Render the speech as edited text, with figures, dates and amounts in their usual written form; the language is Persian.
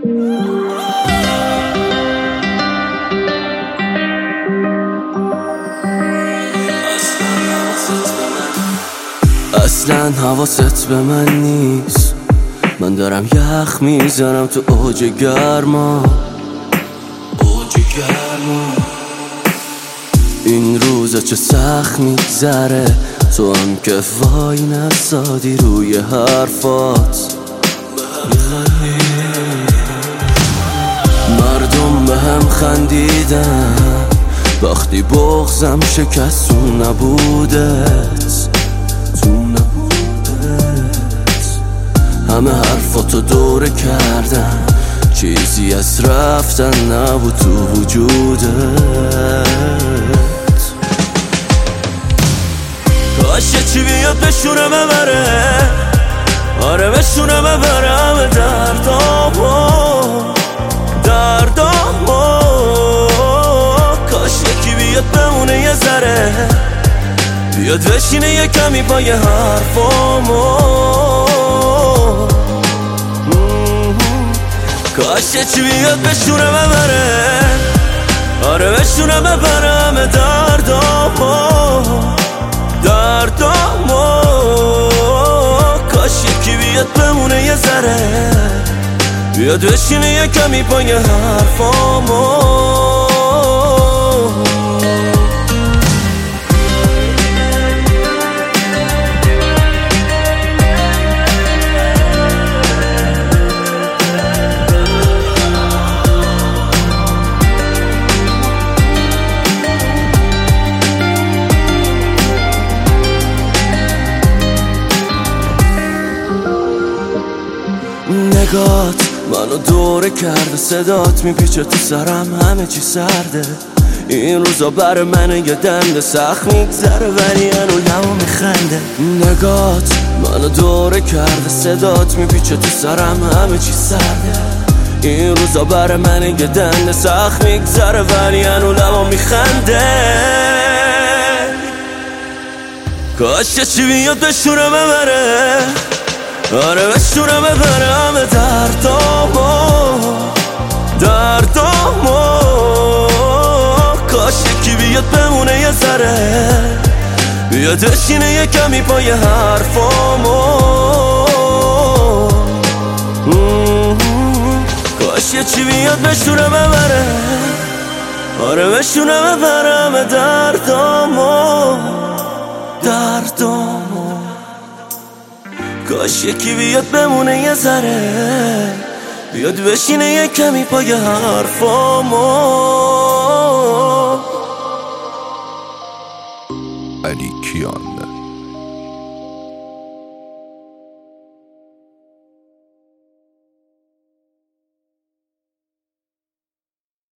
اصلا حواست به من نیست، من دارم یخ میزنم تو اوج گرما. این روزا چه سخت میگذره، تو هم که وای نسادی روی حرفات. مردم به هم خندیدن وقتی بغضم شکست تو نبودت. همه حرفاتو دوره کردن، چیزی از رفتن نبود تو وجودت. کاش یه چی بیاد بشونه ببره، آره بشونه ببرم دردامو. کاش یکی بیاد بمونه یه ذره، بیاد بشینه یه کمی پای حرفامو. کاش یه چی بیاد بشونه ببره، آره بشونه ببرم دردامو. کاش یکی بیاد بمونه یه ذره، بیاد بشینه یه کمی پای حرفامو. نگات منو دوره کرده، صدات میپیچه تو سرم، همه چی سرده. این روزا بر منه یه دنده، سخت میگذره ولی هنو لبا میخنده. نگات منو دوره کرده، صدات میپیچه تو سرم، همه چی سرده. این روزا بر منه یه دنده، سخت میگذره ولی هنو لبا میخنده. کاش یه چی بیاد بشونه ببره، آره بشونه ببرم دردامو. کاش یکی بیاد بمونه یه ذره، بیاد بشینه یه کمی پای حرفامو. کاش یه چی بیاد بشونه ببره، آره بشونه ببرم دردامو. کاش یکی بیاد بمونه یه ذره، بیاد بشینه یه کمی پای حرفامو. علی کیان